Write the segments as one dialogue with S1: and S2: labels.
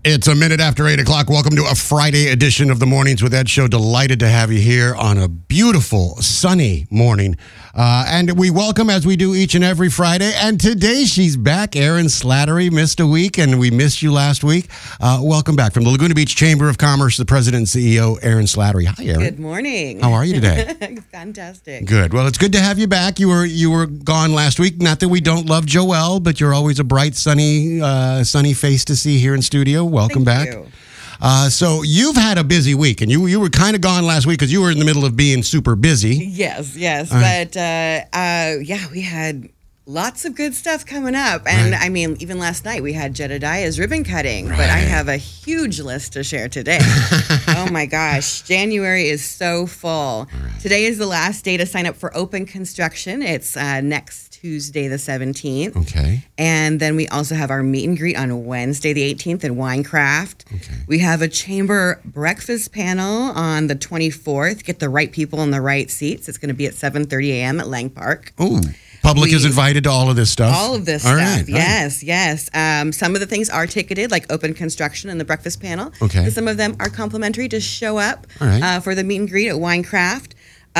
S1: It's a minute after 8 o'clock. Welcome to a Friday edition of the Mornings with Ed show. Delighted to have you here on a beautiful, sunny morning. And we welcome, as we do each and every Friday. And today she's back. Erin Slattery missed a week, and we missed you last week. Welcome back from the Laguna Beach Chamber of Commerce, the president and CEO, Erin Slattery. Hi, Erin.
S2: Good morning.
S1: How are you today?
S2: Fantastic.
S1: Good. Well, it's good to have you back. You were gone last week. Not that we don't love Joelle, but you're always a bright, sunny face to see here in studio. Welcome back.
S2: You.
S1: So you've had a busy week, and you were kind of gone last week because you were in the middle of being super busy.
S2: Yes. But we had lots of good stuff coming up. And
S1: Right.
S2: I mean, even last night we had Jedediah's ribbon cutting, but
S1: Right.
S2: I have a huge list to share today. Oh my gosh. January is so full.
S1: Right.
S2: Today is the last day to sign up for open construction. It's next Tuesday, the 17th.
S1: Okay.
S2: And then we also have our meet and greet on Wednesday, the 18th at Winecraft.
S1: Okay.
S2: We have a chamber breakfast panel on the 24th. Get the right people in the right seats. It's going to be at 7:30 a.m. at Lang Park.
S1: Oh, public is invited to all of this stuff?
S2: All of this
S1: All
S2: stuff.
S1: right.
S2: Yes. Some of the things are ticketed, like open construction and the breakfast panel.
S1: Okay.
S2: And some of them are complimentary. Just show up
S1: All right.
S2: for the meet and greet at Winecraft.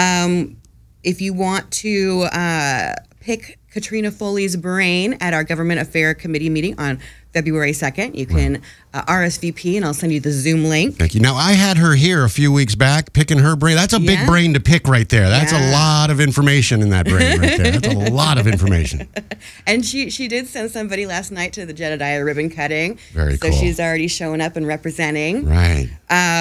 S2: If you want to pick Katrina Foley's brain at our Government Affairs Committee meeting on February 2nd, you can RSVP, and I'll send you the Zoom link.
S1: Thank you. Now, I had her here a few weeks back picking her brain. That's a big
S2: Yeah.
S1: brain to pick right there. That's a
S2: Yeah.
S1: lot of information in that brain right there. That's a lot of information.
S2: And she did send somebody last night to the Jedediah ribbon cutting.
S1: Very
S2: so
S1: cool.
S2: she's already showing up and representing.
S1: Right.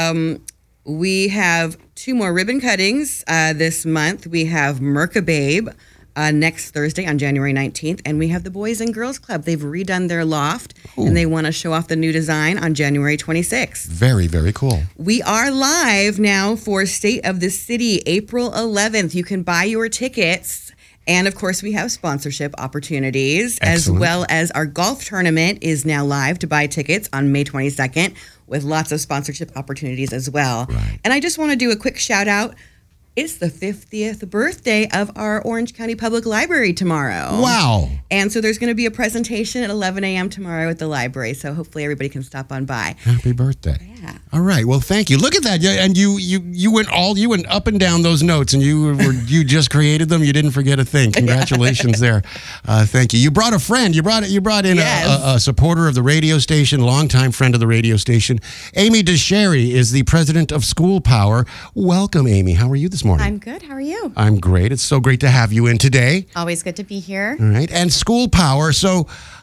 S2: We have 2 more ribbon cuttings this month. We have Mercababe next Thursday on January 19th, and we have the Boys and Girls Club. They've redone their loft, and they want to show off the new design on January 26th.
S1: Very, very cool.
S2: We are live now for State of the City, April 11th. You can buy your tickets. And, of course, we have sponsorship opportunities,
S1: Excellent.
S2: as well as our golf tournament is now live to buy tickets on May 22nd with lots of sponsorship opportunities as well.
S1: Right.
S2: And I just want to do a quick shout out. It's the 50th birthday of our Orange County Public Library tomorrow.
S1: Wow.
S2: And so there's going to be a presentation at 11 a.m. tomorrow at the library. So hopefully everybody can stop on by.
S1: Happy birthday.
S2: Yeah.
S1: All right. Well, thank you. Look at that. Yeah, and you went up and down those notes, and you just created them. You didn't forget a thing. Congratulations there. Thank you. You brought a friend. You brought in
S2: Yes.
S1: a supporter of the radio station, longtime friend of the radio station. Amy DeSherry is the president of School Power. Welcome, Amy. How are you this morning?
S3: I'm good. How are you?
S1: I'm great. It's so great to have you in today.
S3: Always good to be here.
S1: All right. And School Power. So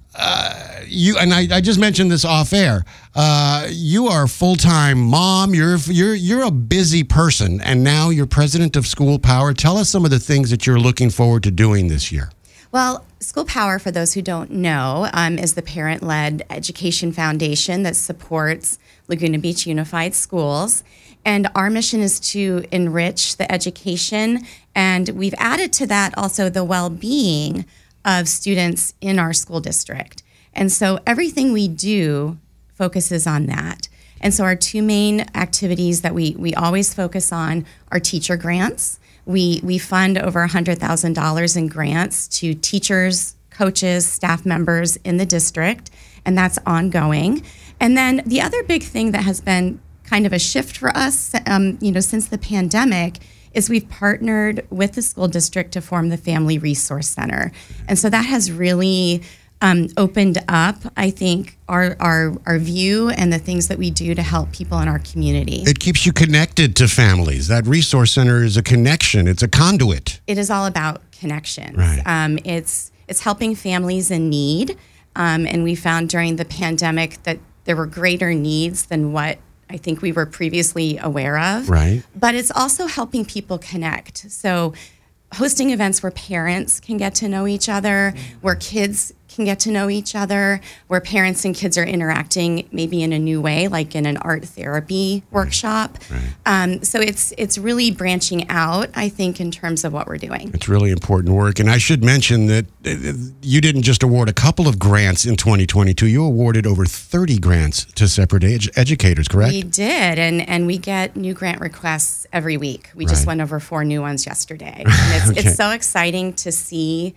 S1: I just mentioned this off air. You are a full-time mom. You're a busy person, and now you're president of School Power. Tell us some of the things that you're looking forward to doing this year.
S3: Well, School Power, for those who don't know, is the parent-led education foundation that supports Laguna Beach Unified Schools. And our mission is to enrich the education, and we've added to that also the well-being of students in our school district. And so everything we do focuses on that. And so our 2 main activities that we always focus on are teacher grants. We fund over $100,000 in grants to teachers, coaches, staff members in the district, and that's ongoing. And then the other big thing that has been kind of a shift for us, since the pandemic, is we've partnered with the school district to form the Family Resource Center. And so that has really opened up, I think, our view and the things that we do to help people in our community.
S1: It keeps you connected to families. That resource center is a connection. It's a conduit.
S3: It is all about connections.
S1: Right.
S3: It's helping families in need. And we found during the pandemic that there were greater needs than what I think we were previously aware of.
S1: Right.
S3: But it's also helping people connect. So hosting events where parents can get to know each other, where kids can get to know each other, where parents and kids are interacting maybe in a new way, like in an art therapy workshop.
S1: Right.
S3: So it's really branching out, I think, in terms of what we're doing.
S1: It's really important work. And I should mention that you didn't just award a couple of grants in 2022. You awarded over 30 grants to separate educators, correct?
S3: We did, and we get new grant requests every week. We just went over 4 new ones yesterday. And it's so exciting to see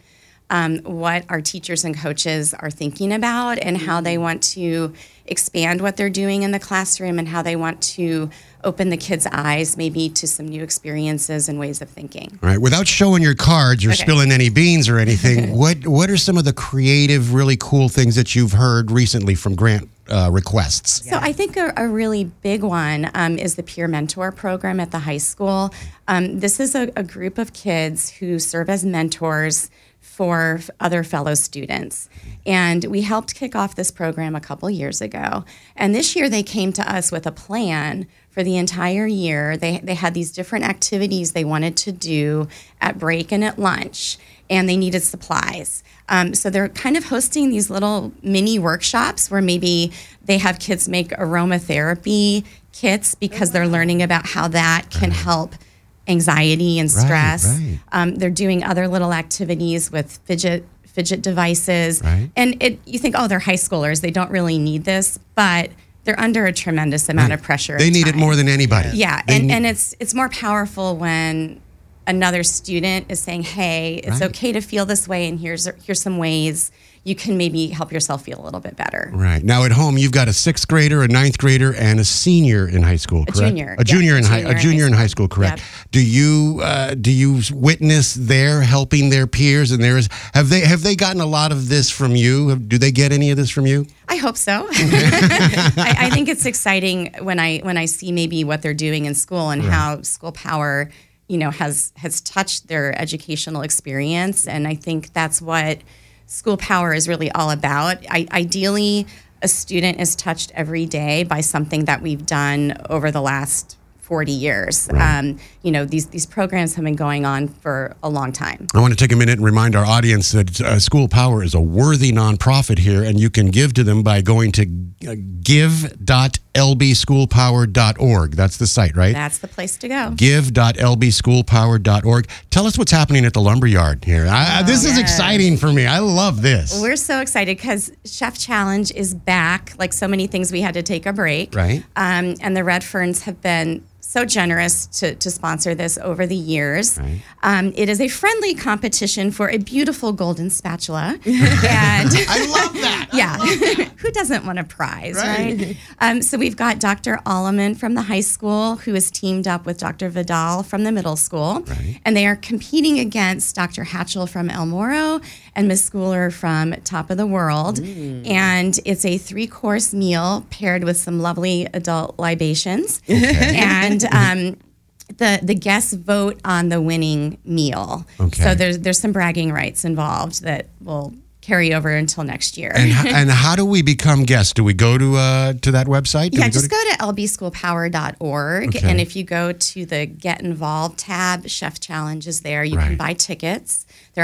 S3: what our teachers and coaches are thinking about and how they want to expand what they're doing in the classroom and how they want to open the kids' eyes maybe to some new experiences and ways of thinking.
S1: All right. Without showing your cards or spilling any beans or anything, what are some of the creative, really cool things that you've heard recently from grant requests?
S3: So I think a really big one is the Peer Mentor program at the high school. This is a group of kids who serve as mentors for other fellow students. And we helped kick off this program a couple years ago. And this year they came to us with a plan for the entire year. They had these different activities they wanted to do at break and at lunch, and they needed supplies. So they're kind of hosting these little mini workshops where maybe they have kids make aromatherapy kits because they're learning about how that can help anxiety and stress.
S1: Right.
S3: They're doing other little activities with fidget devices.
S1: Right.
S3: And you think, oh, they're high schoolers. They don't really need this. But they're under a tremendous amount of pressure.
S1: They need it more than anybody.
S3: Yeah. And it's more powerful when another student is saying, hey, it's okay to feel this way. And here's some ways you can maybe help yourself feel a little bit better.
S1: Right. Now at home, you've got a 6th grader, a 9th grader, and a senior in high school, correct?
S3: A junior
S1: in high school, correct?
S3: Yep.
S1: Do you witness their helping their peers and theirs? Have they gotten a lot of this from you? Do they get any of this from you?
S3: I hope so. I think it's exciting when I see maybe what they're doing in school and how School Power, has touched their educational experience, and I think that's what School Power is really all about. Ideally, a student is touched every day by something that we've done over the last 40 years.
S1: Right.
S3: These programs have been going on for a long time.
S1: I want to take a minute and remind our audience that School Power is a worthy nonprofit here, and you can give to them by going to give.lbschoolpower.org. That's the site, right?
S3: That's the place to go.
S1: give.lbschoolpower.org. Tell us what's happening at the Lumberyard here. This is exciting for me. I love this.
S3: We're so excited because Chef Challenge is back. Like so many things, we had to take a break.
S1: Right.
S3: And the Red Ferns have been so generous to sponsor this over the years.
S1: Right.
S3: It is a friendly competition for a beautiful golden spatula. And
S1: I love that.
S3: Yeah. Who doesn't want a prize, right? So we've got Dr. Alleman from the high school who is teamed up with Dr. Vidal from the middle school.
S1: Right.
S3: And they are competing against Dr. Hatchell from El Moro and Miss Schooler from Top of the World. And it's a 3-course meal paired with some lovely adult libations.
S1: Okay.
S3: And the guests vote on the winning meal.
S1: Okay.
S3: So there's some bragging rights involved that will carry over until next year.
S1: And how do we become guests? Do we go to that website?
S3: Go to lbschoolpower.org.
S1: Okay.
S3: And if you go to the Get Involved tab, Chef Challenge is there. You can buy tickets. They're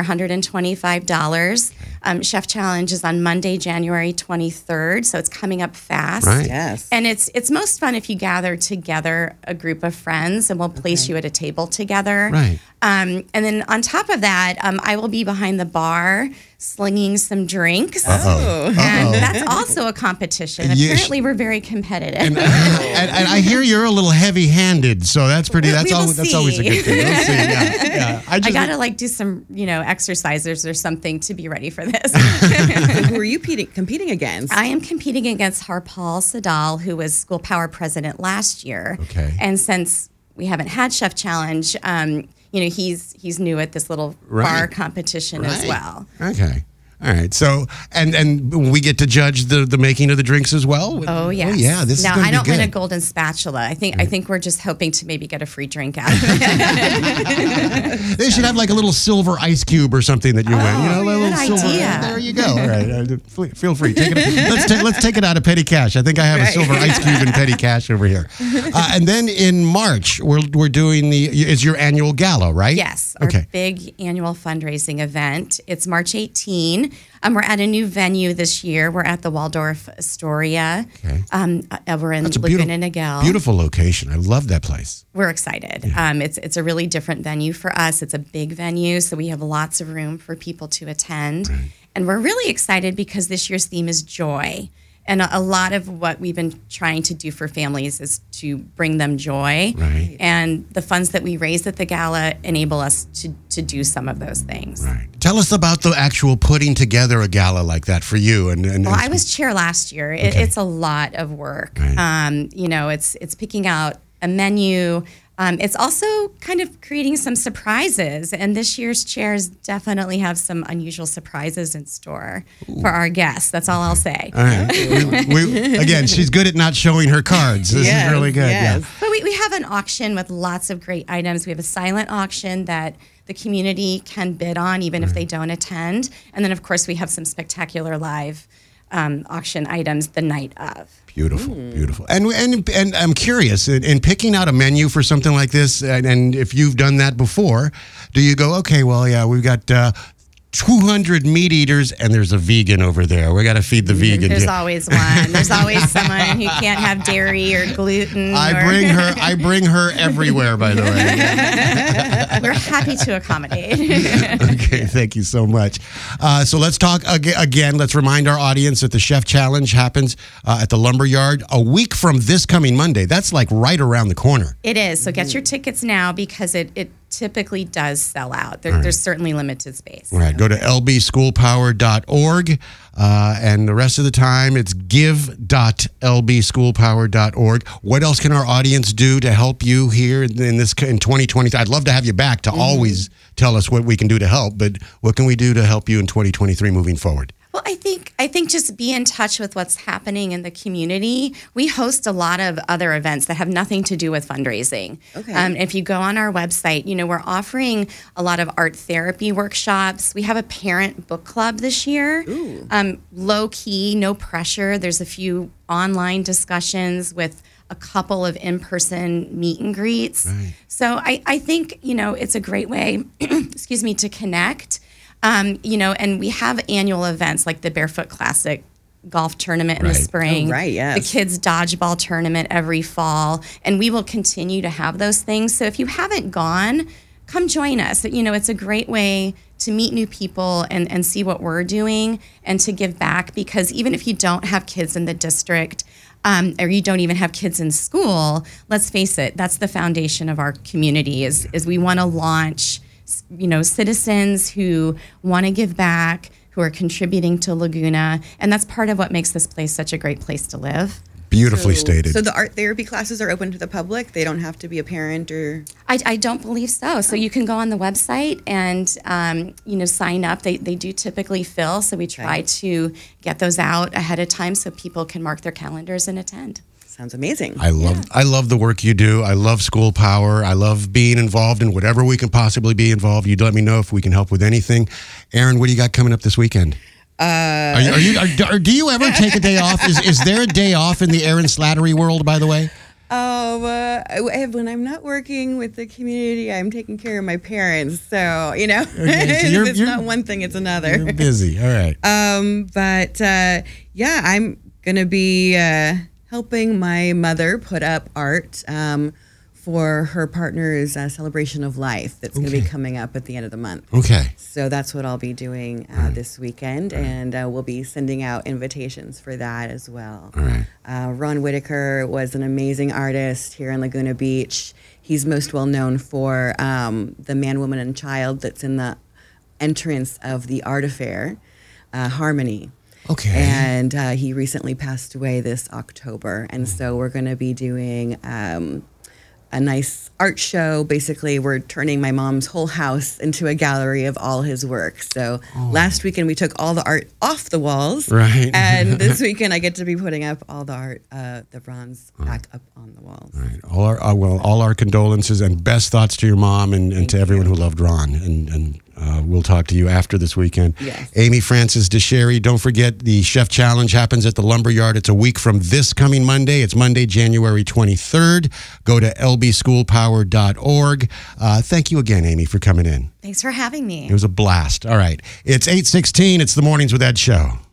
S3: $125. Chef Challenge is on Monday, January 23rd, so it's coming up fast.
S1: Right.
S2: Yes.
S3: And it's most fun if you gather together a group of friends, and we'll place you at a table together.
S1: Right.
S3: And then on top of that, I will be behind the bar slinging some drinks. And that's also a competition.
S1: Yes.
S3: Apparently, we're very competitive.
S1: And I hear you're a little heavy-handed, so that's pretty. That's
S3: We will
S1: always a
S3: see.
S1: good thing. We'll see. Yeah.
S3: I gotta do some, exercises or something to be ready for this.
S2: Who are you competing against?
S3: I am competing against Harpal Sadal, who was School Power president last year.
S1: Okay.
S3: And since we haven't had Chef Challenge, he's new at this little bar competition as well.
S1: Okay. All right. So, and we get to judge the making of the drinks as well?
S3: Oh, yes.
S1: Oh, yeah. This is
S3: now,
S1: gonna
S3: I
S1: be
S3: don't win a
S1: good.
S3: golden spatula. I think we're just hoping to maybe get a free drink out of it.
S1: They should have like a little silver ice cube or something that you win. A little
S3: good
S1: silver.
S3: idea.
S1: There you go. All right. Feel free. Let's take it out of petty cash. I think I have a silver ice cube in petty cash over here. And then in March, we're doing is your annual gala, right?
S3: Yes, our big annual fundraising event. It's March 18. We're at a new venue this year. We're at the Waldorf Astoria.
S1: Okay.
S3: We're in
S1: That's a
S3: Laguna Niguel.
S1: beautiful location. I love that place.
S3: We're excited. It's a really different venue for us. It's a big venue, so we have lots of room for people to attend. Right. And we're really excited because this year's theme is joy. And a lot of what we've been trying to do for families is to bring them joy.
S1: Right.
S3: And the funds that we raise at the gala enable us to do some of those things.
S1: Right. Tell us about the actual putting together a gala like that for you.
S3: Well, I was chair last year. It's a lot of work.
S1: Right.
S3: It's picking out a menu. It's also kind of creating some surprises, and this year's chairs definitely have some unusual surprises in store for our guests. That's all I'll say.
S1: All right. Again, she's good at not showing her cards. This is really good.
S2: Yes.
S1: Yeah.
S3: But we have an auction with lots of great items. We have a silent auction that the community can bid on even if they don't attend. And then, of course, we have some spectacular live auction items the night of.
S1: Beautiful, beautiful. And I'm curious, in picking out a menu for something like this, and if you've done that before, do you go, okay, well, yeah, we've got 200 meat eaters, and there's a vegan over there. We got to feed the vegan.
S3: There's always one. There's always someone who can't have dairy or gluten.
S1: I bring her everywhere, by the way.
S3: We're happy to accommodate.
S1: Okay, thank you so much. So let's talk again. Let's remind our audience that the Chef Challenge happens at the Lumberyard a week from this coming Monday. That's like right around the corner.
S3: It is. So get your tickets now because it typically does sell out. There's certainly limited space.
S1: All right, go to lbschoolpower.org, and the rest of the time it's give.lbschoolpower.org. What else can our audience do to help you here in 2020? I'd love to have you back to always tell us what we can do to help, but what can we do to help you in 2023 moving forward?
S3: Well, I think just be in touch with what's happening in the community. We host a lot of other events that have nothing to do with fundraising.
S2: Okay.
S3: If you go on our website, we're offering a lot of art therapy workshops. We have a parent book club this year. Low key, no pressure. There's a few online discussions with a couple of in-person meet and greets.
S1: Right.
S3: So I think, it's a great way, to connect. And we have annual events like the Barefoot Classic golf tournament in the spring.
S2: Oh, right, yes.
S3: The kids dodgeball tournament every fall. And we will continue to have those things. So if you haven't gone, come join us. It's a great way to meet new people and see what we're doing and to give back, because even if you don't have kids in the district, or you don't even have kids in school, let's face it, that's the foundation of our community is we want to launch citizens who want to give back, who are contributing to Laguna. And that's part of what makes this place such a great place to live.
S1: Beautifully stated.
S2: So the art therapy classes are open to the public? They don't have to be a parent or...
S3: I don't believe so. So you can go on the website and, sign up. They do typically fill. So we try to get those out ahead of time so people can mark their calendars and attend.
S2: Sounds amazing.
S1: I love the work you do. I love School Power. I love being involved in whatever we can possibly be involved. You let me know if we can help with anything. Aaron, what do you got coming up this weekend? Do you ever take a day off? Is there a day off in the Aaron Slattery world, by the way?
S2: When I'm not working with the community, I'm taking care of my parents. So,
S1: Okay, so
S2: it's not one thing, it's another.
S1: You're busy. All right.
S2: I'm going to be helping my mother put up art for her partner's celebration of life that's going to be coming up at the end of the month.
S1: Okay.
S2: So that's what I'll be doing this weekend, and we'll be sending out invitations for that as well.
S1: All right.
S2: Ron Whitaker was an amazing artist here in Laguna Beach. He's most well known for the Man, Woman, and Child that's in the entrance of the art affair, Harmony.
S1: Okay.
S2: And he recently passed away this October. And so we're going to be doing a nice art show. Basically, we're turning my mom's whole house into a gallery of all his work. So last weekend, we took all the art off the walls.
S1: Right.
S2: And this weekend, I get to be putting up all the art, the bronze back up on the walls.
S1: All right. All our condolences and best thoughts to your mom and to everyone who loved Ron. And we'll talk to you after this weekend.
S2: Yes.
S1: Amy Francis DeSherry, don't forget the Chef Challenge happens at the Lumberyard. It's a week from this coming Monday. It's Monday, January 23rd. Go to lbschoolpower.org. Thank you again, Amy, for coming in.
S3: Thanks for having me.
S1: It was a blast. All right. It's 8:16. It's the Mornings with Ed show.